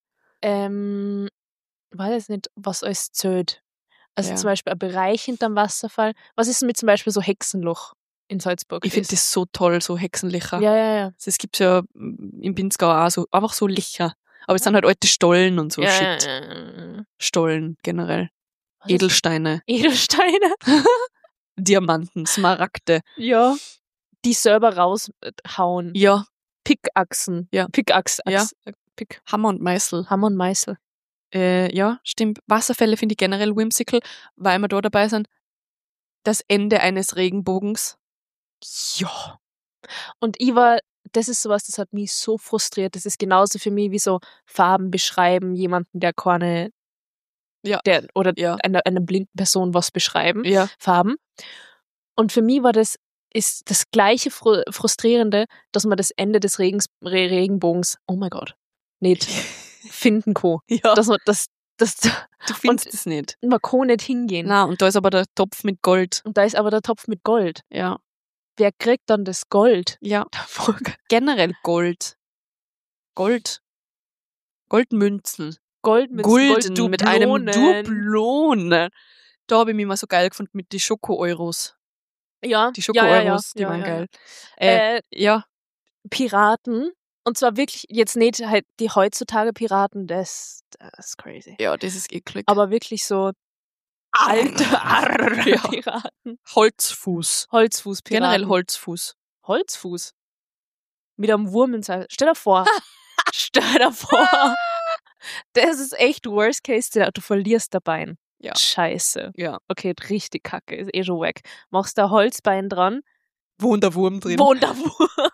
Weiß jetzt nicht, was alles zählt. Also Ja. zum Beispiel ein Bereich hinterm Wasserfall. Was ist denn mit zum Beispiel so Hexenloch in Salzburg? Ich finde das so toll, so Hexenlicher. Ja. Es gibt ja im Pinzgau auch so, einfach so Licher. Aber es sind halt alte Stollen und so Shit. Ja. Stollen generell. Was ist- Edelsteine, Edelsteine. Diamanten, Smaragde. Ja. Die selber raushauen. Ja, Pickachsen. Ja. Pickaxe. Ja. Pick. Hammer und Meißel. Hammer und Meißel. Ja, stimmt. Wasserfälle finde ich generell whimsical, weil wir da dabei sind. Das Ende eines Regenbogens. Ja. Und das ist sowas, das hat mich so frustriert. Das ist genauso für mich wie so Farben beschreiben, jemanden, der keine, Ja. Ja. einer blinden Person was beschreiben. Ja. Farben. Und für mich ist das gleiche Frustrierende, dass man das Ende des Regenbogens, oh mein Gott, nicht finden kann. Ja. Dass man das Du findest es nicht. man kann nicht hingehen. Na, und da ist aber der Topf mit Gold. Und da ist aber der Topf mit Gold. Ja. Wer kriegt dann das Gold? Ja. Generell Gold. Goldmünzen. Goldmünzen, Gulden mit einem Dublone. Da habe ich mich mal so geil gefunden mit den Schoko-Euros. Ja, Die Schoko-Euros, die waren geil. Ja. Piraten. Und zwar wirklich jetzt nicht halt die heutzutage Piraten, das ist crazy. Ja, das ist eklig. Aber wirklich so alte Ja. Piraten. Holzfuß. Holzfußpiraten. Generell Holzfuß. Holzfuß. Mit einem Wurm in Seil. Stell dir vor. Stell dir vor. Das ist echt Worst Case. Du verlierst dein Bein. Ja. Scheiße. Ja. Okay, richtig kacke. Ist eh schon weg. Machst da ein Holzbein dran. Wohnt der Wurm drin. Wohnt der Wurm.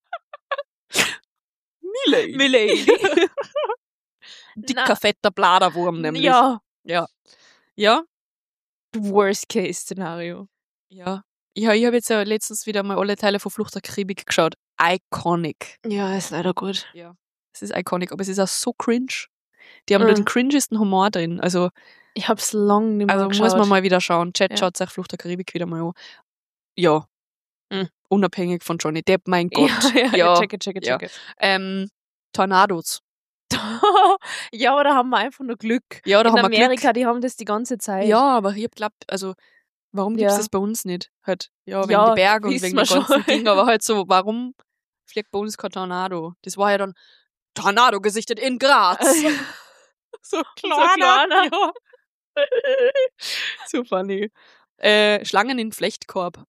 Milady. Dicker, fetter Bladerwurm nämlich. Ja. Ja? Worst Case Szenario. Ja. Ich habe jetzt ja letztens wieder mal alle Teile von Flucht der Karibik geschaut. Iconic. Ja, ist leider gut. Ja. Es ist iconic, aber es ist auch so cringe. Die haben den cringesten Humor drin. Also Ich hab's lang nicht mehr muss geschaut. man mal wieder schauen. Chat Ja. schaut sich Flucht der Karibik wieder mal an. Ja. Mhm. Unabhängig von Johnny Depp, mein Gott. Ja. Check it. Ja. Tornados. Ja, aber da haben wir einfach nur Glück. Ja, da In haben wir Amerika, Glück. die haben das die ganze Zeit. Ja, aber ich hab geglaubt, also warum gibt's Ja. das bei uns nicht? Halt, ja, wegen Ja, die Berge und wissen wegen wir dem ganzen schon. Ding, aber halt so, warum fliegt bei uns kein Tornado? Das war ja dann Tornado gesichtet in Graz. So kleiner. Ja. So funny. Schlangen in Flechtkorb.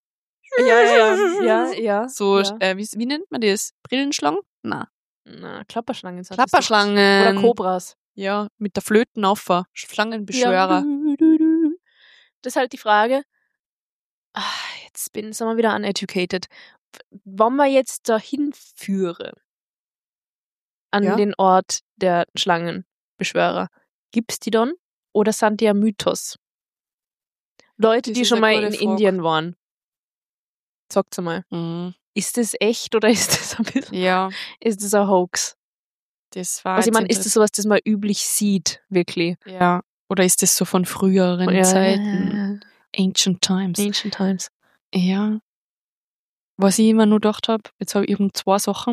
Ja. So, ja. wie nennt man das? Brillenschlangen? Na. Na, Klapperschlangen. sagst du. Klapperschlangen. Oder Kobras. Ja, mit der Flöten auf. Schlangenbeschwörer. Ja. Das ist halt die Frage. Jetzt sind wir wieder uneducated. Wenn man jetzt dahin führe, an Ja. den Ort der Schlangenbeschwörer, gibt's die dann? Oder sind die ein Mythos? Leute, Das die ist schon eine mal gute in Frage. Indien waren. Sagt's mal. Mhm. Ist das echt oder ist das ein bisschen, Ja, ist das ein Hoax? das war. Also ich jetzt meine, ist das sowas, das man üblich sieht, wirklich? Ja. Oder ist das so von früheren Ja. Zeiten? Ancient Times. Ancient Times. Ja. Was ich immer nur gedacht habe, jetzt habe ich eben 2 Sachen.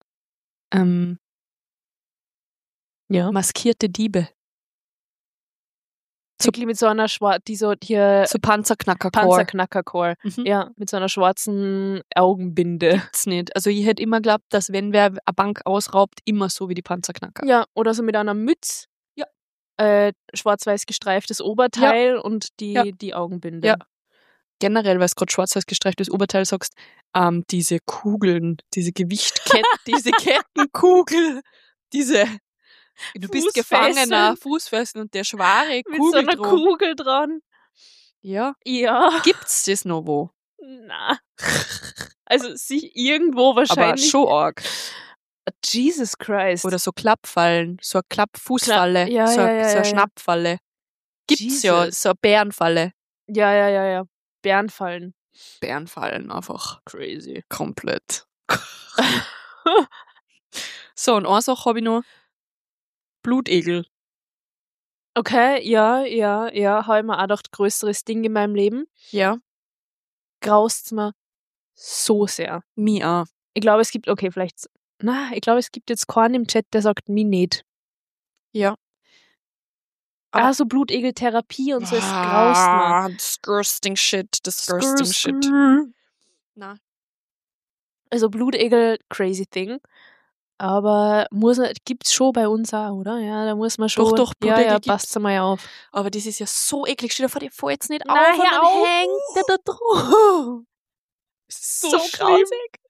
Ja. Maskierte Diebe. Wirklich mit so einer die so hier So Panzerknacker. Panzerknackercore. Mhm. Ja, mit so einer schwarzen Augenbinde. Gibt's nicht. Also ich hätte immer geglaubt, dass wenn wer eine Bank ausraubt, immer so wie die Panzerknacker. Ja, oder so mit einer Mütze. Ja. Schwarz-weiß gestreiftes Oberteil und die Augenbinde. Ja. Generell, weil du gerade schwarz-weiß gestreiftes Oberteil sagst, diese Kugeln, diese Gewichtketten, diese Kettenkugel, du bist Fußfesseln. Gefangener, Fußfesseln und der schwere Mit so Kugel einer drum. Kugel dran. Ja. Ja. Gibt's das noch wo? Na. Also sich irgendwo Aber wahrscheinlich. schon arg. Jesus Christ. Oder so Klappfallen, so eine Klappfußfalle, Ja, so ja, eine ja. Schnappfalle. Gibt's ja, Jesus. so eine Bärenfalle. Ja. Bärenfallen. Bären fallen einfach. Crazy. Komplett. So, und eine Sache habe ich noch. Blutegel. Okay, ja, habe ich mir auch gedacht, größeres Ding in meinem Leben. Ja. Graust's mir so sehr. Mich auch. Ich glaube, es gibt, es gibt jetzt keinen im Chat, der sagt, mich nicht. Ja. Aber- So Blutegeltherapie und so, es graust mir. Disgusting shit. Na. Also Blutegel, crazy thing. Aber gibt's schon bei uns auch, oder? Ja, da muss man schon. Doch, Blutegel ja, gibt's. passt's mal auf. Aber das ist ja so eklig. Stell dir vor, dir fällt jetzt nicht Nein, auf und hör dann auf. hängt der da drauf. So schlimm. grausig.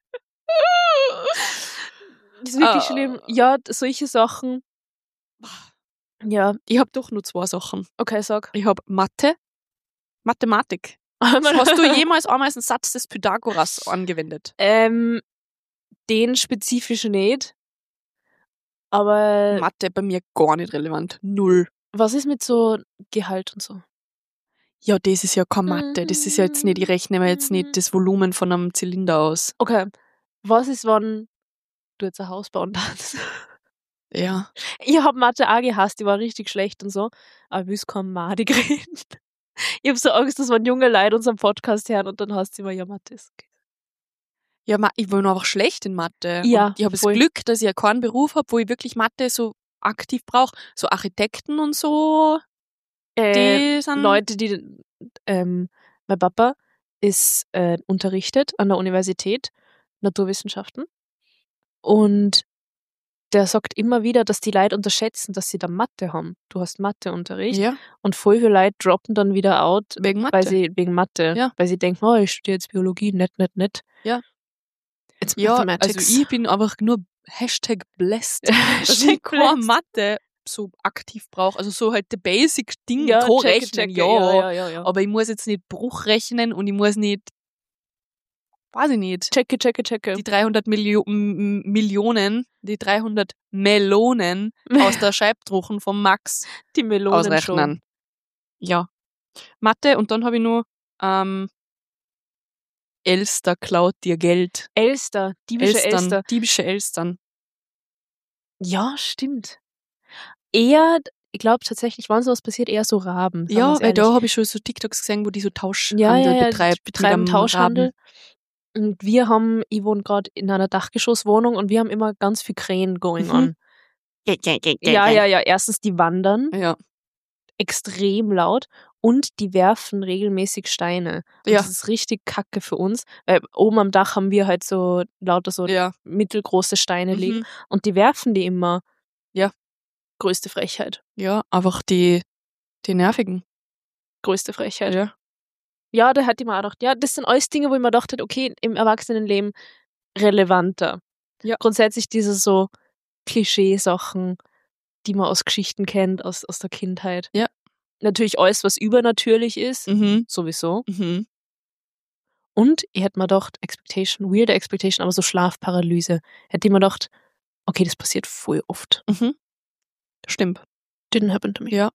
Das ist wirklich schlimm. Ja, solche Sachen. Ja. Ich habe doch nur 2 Sachen. Okay, sag. Ich habe Mathematik. Hast du jemals einmal einen Satz des Pythagoras angewendet? Den spezifischen nicht. Aber Mathe bei mir gar nicht relevant. 0. was ist mit so Gehalt und so? Ja, das ist ja keine Mathe. Das ist ja jetzt nicht, ich rechne mir jetzt nicht das Volumen von einem Zylinder aus. Okay. Was ist, wenn du jetzt ein Haus bauen darfst? Ja. Ich hab Mathe auch gehasst, die war richtig schlecht und so. Aber ich will kein Madig reden. Ich hab so Angst, dass man junge Leute unseren Podcast hören und dann hast du immer, ja, Mathe ist okay. Ja, ich bin einfach schlecht in Mathe. Ja, und ich habe das voll. Glück, dass ich ja keinen Beruf habe, wo ich wirklich Mathe so aktiv brauche. So Architekten und so, die sind... Leute, die mein Papa ist unterrichtet an der Universität Naturwissenschaften und der sagt immer wieder, dass die Leute unterschätzen, dass sie da Mathe haben. Du hast Matheunterricht Ja, und voll viele Leute droppen dann wieder out, wegen Mathe. wegen Mathe, Ja. weil sie denken, oh, ich studiere jetzt Biologie, nicht. Ja. It's Ja, mathematics. also ich bin einfach nur #blessed, dass ich keine blessed. Mathe so aktiv brauche. Also so halt die Basic-Ding, ja, rechnen, ja. ja. Aber ich muss jetzt nicht Bruch rechnen und ich muss nicht, weiß ich nicht, Checke. die 300 Millionen, die 300 Melonen aus der Scheibdruchen vom Max Die Melonen schon. ausrechnen. Ja. Mathe und dann habe ich nur Elster klaut dir Geld. Elster, diebische Elster. Diebische Elstern. Ja, stimmt. Eher, ich glaube tatsächlich, wann sowas passiert, eher so Raben. sagen Ja, wir's weil ehrlich. da habe ich schon so TikToks gesehen, wo die so Tauschhandel ja, betreibt. die betreiben mit einem Tauschhandel. Und ich wohne gerade in einer Dachgeschosswohnung und wir haben immer ganz viel Krähen going Mhm. on. Raben. Ja. Erstens, die wandern Ja. extrem laut und die werfen regelmäßig Steine. Und Ja. das ist richtig kacke für uns, weil oben am Dach haben wir halt so lauter so Ja. mittelgroße Steine liegen Mhm. und die werfen die immer. Ja. Größte Frechheit. Ja, einfach die nervigen. Größte Frechheit. Ja. Ja, da hat ich mir auch gedacht, ja, das sind alles Dinge, wo ich mir gedacht habe, okay, im Erwachsenenleben relevanter. Ja. Grundsätzlich diese so Klischee-Sachen, die man aus Geschichten kennt, aus der Kindheit. Ja. Natürlich alles, was übernatürlich ist, Mhm. sowieso. Mhm. Und ich hätte mir gedacht, weirde Expectation, aber so Schlafparalyse, hätte ich mir gedacht, okay, das passiert voll oft. Mhm. Stimmt. Didn't happen to me. Ja.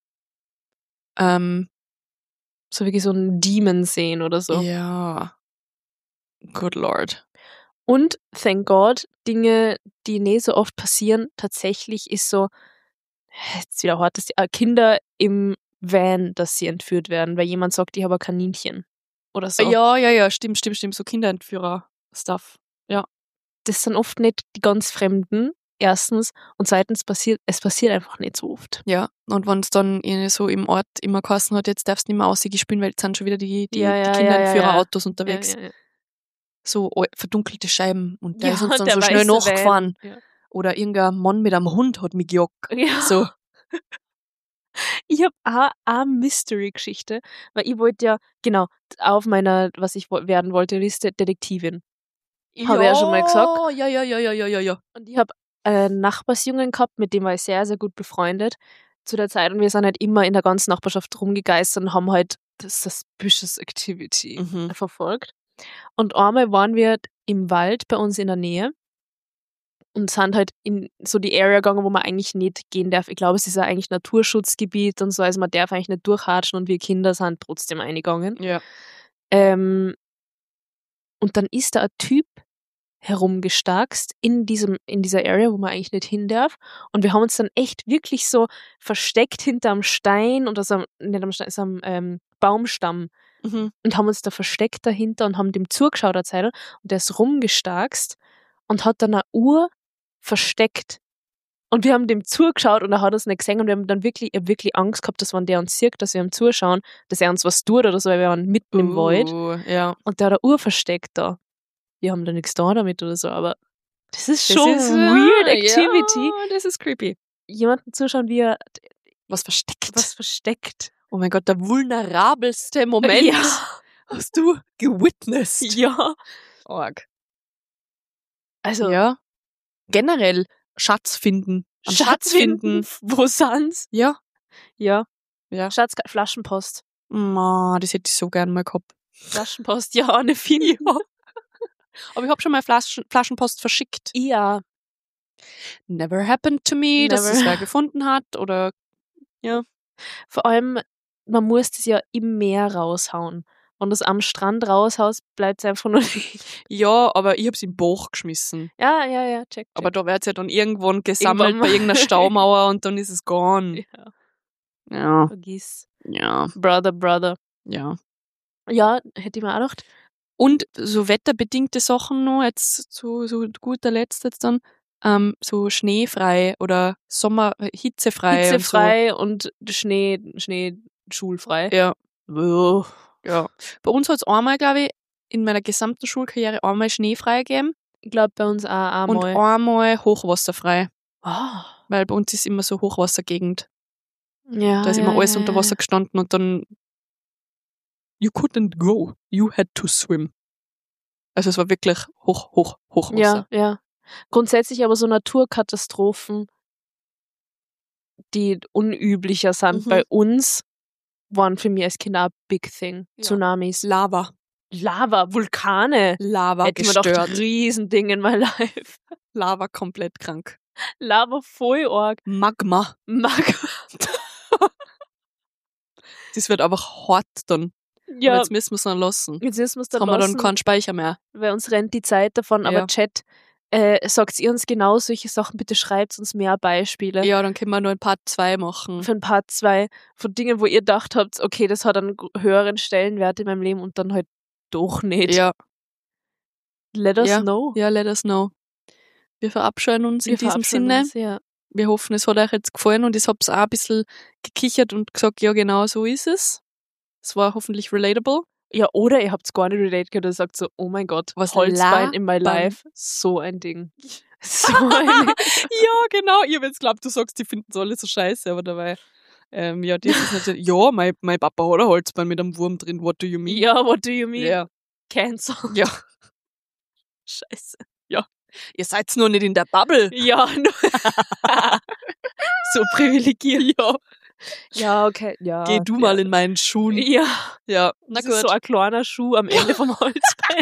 So wirklich so ein Demon sehen oder so. Ja. Good Lord. Und thank God, Dinge, die nicht so oft passieren, tatsächlich ist so, jetzt wieder hart, dass die Kinder im Van, dass sie entführt werden, weil jemand sagt, ich habe ein Kaninchen. Oder so. Ja, stimmt. So Kinderentführer-Stuff. Das sind oft nicht die ganz Fremden, erstens. Und zweitens es passiert einfach nicht so oft. Ja. Und wenn es dann so im Ort immer geheißen hat, jetzt darfst du nicht mehr ausgespielen, weil jetzt sind schon wieder die Kinderentführer-Autos unterwegs. Ja. So verdunkelte Scheiben. Und der Ja, ist uns dann der so schnell weiße Van. nachgefahren. Ja. Oder irgendein Mann mit einem Hund hat mich gejagt. Ja. So. Ich habe eine Mystery-Geschichte, weil ich wollte ja, genau, auf meiner, was ich werden wollte, Liste, Detektivin. Habe ich ja schon mal gesagt. Ja. Und ich habe einen Nachbarsjungen gehabt, mit dem war ich sehr, sehr gut befreundet zu der Zeit. Und wir sind halt immer in der ganzen Nachbarschaft rumgegeistert und haben halt das Suspicious Activity Mhm. verfolgt. Und einmal waren wir im Wald bei uns in der Nähe und sind halt in so die Area gegangen, wo man eigentlich nicht gehen darf. Ich glaube, es ist ja eigentlich Naturschutzgebiet und so, also man darf eigentlich nicht durchhatschen und wir Kinder sind trotzdem eingegangen. Ja. Und dann ist da ein Typ herumgestarkst in dieser Area, wo man eigentlich nicht hin darf. Und wir haben uns dann echt wirklich so versteckt hinter einem Stein oder so nicht am Stein, so am Baumstamm und haben uns da versteckt dahinter und haben dem zugeschaut eine Zeit lang. Und der ist rumgestarkst und hat dann eine Uhr versteckt. Und wir haben dem zugeschaut und er hat uns nicht gesehen und wir haben dann wirklich Angst gehabt, dass wenn der uns sieht, dass wir ihm zuschauen, dass er uns was tut oder so, weil wir waren mitten im Wald. Ja. Und der hat eine Uhr versteckt da. Wir haben da nichts da damit oder so, aber das ist schon Das ist, weird Activity. Ja, das ist creepy. Jemanden zuschauen, wie er Was versteckt. Oh mein Gott, der vulnerabelste Moment Ja. hast du gewitnessed. Ja. Org. Also, Ja. Generell Schatz finden. Am Schatz finden. Wo sind's? Ja. Ja. Ja. Schatz, Flaschenpost. Das hätte ich so gern mal gehabt. Flaschenpost, ja, eine Fini. Ja. Aber ich habe schon mal Flaschenpost verschickt. Ja. Never happened to me, dass Never. es wer gefunden hat oder Vor allem, man muss das ja im Meer raushauen. Wenn du es am Strand raushaust, bleibt es einfach nur liegen. ja, aber ich habe es im Bauch geschmissen. Ja, check. Aber da wird es ja dann irgendwann gesammelt Irgendwann bei irgendeiner Staumauer und dann ist es gone. Ja, Ja, vergiss. ja, Brother. ja. Ja, hätte ich mir auch gedacht. Und so wetterbedingte Sachen noch, jetzt so guter Letzt jetzt dann, so schneefrei oder hitzefrei. Hitzefrei und Schnee schulfrei. Ja. Oh. Ja. Bei uns hat es einmal, glaube ich, in meiner gesamten Schulkarriere einmal schneefrei gegeben Ich glaube, bei uns auch und einmal. einmal hochwasserfrei. Oh. Weil bei uns ist immer so Hochwassergegend. Ja, Da ist immer alles unter Wasser gestanden und dann you couldn't go. You had to swim. Also es war wirklich Hochwasser. Ja. Grundsätzlich aber so Naturkatastrophen, die unüblicher sind bei uns, waren für mich als Kind auch big thing. Ja. Tsunamis. Lava Vulkane. Hätte man doch gestört. Riesending in my life. Lava komplett krank. Lava voll arg. Magma. Das wird einfach hart dann. Ja, Aber jetzt müssen wir es dann lassen. jetzt müssen wir es Jetzt dann haben wir dann lassen, keinen Speicher mehr. weil uns rennt die Zeit davon. Aber Ja. Chat, sagt ihr uns genau solche Sachen, bitte schreibt uns mehr Beispiele. Ja, dann können wir nur ein Part 2 machen. Für ein Part 2 von Dingen, wo ihr gedacht habt, okay, das hat einen höheren Stellenwert in meinem Leben und dann halt doch nicht. Ja, Let us know. ja, let us know. Wir verabscheuen uns in diesem Sinne. Uns, ja. Wir hoffen, es hat euch jetzt gefallen und ich hab's auch ein bisschen gekichert und gesagt, ja genau so ist es. Es war hoffentlich relatable. Ja, oder ihr habt es gar nicht relate gehabt und sagt so, oh mein Gott, Was Holzbein in my labern. life. So ein Ding. So ein Ja, genau. Ich hab jetzt glaubt, du sagst, die finden es alle so scheiße, aber dabei, ja, das ist natürlich, ja, mein Papa hat ein Holzbein mit einem Wurm drin, what do you mean? Ja, what do you mean? Ja. Cancel. Ja. Scheiße. Ihr seid nur nicht in der Bubble. Ja, so privilegiert. Ja. Ja, okay. Ja, Geh du mal in meinen Schuhen. Ja, Ja, na das ist so gut. ein kleiner Schuh am Ende vom Holzbein.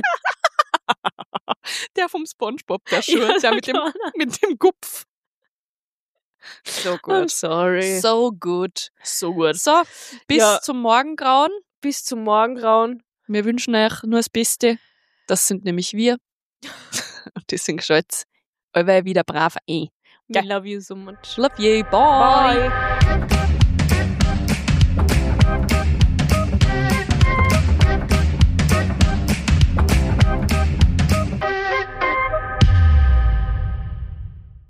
Der vom Spongebob, der Schuh, Ja, der der mit dem Gupf. So I'm gut. sorry. So gut. So gut. So, bis Ja. zum Morgengrauen. Bis zum Morgengrauen. Wir wünschen euch nur das Beste. Das sind nämlich wir. Und deswegen schaut's alle wieder brav ein. We love you so much. Love you. Bye. Bye.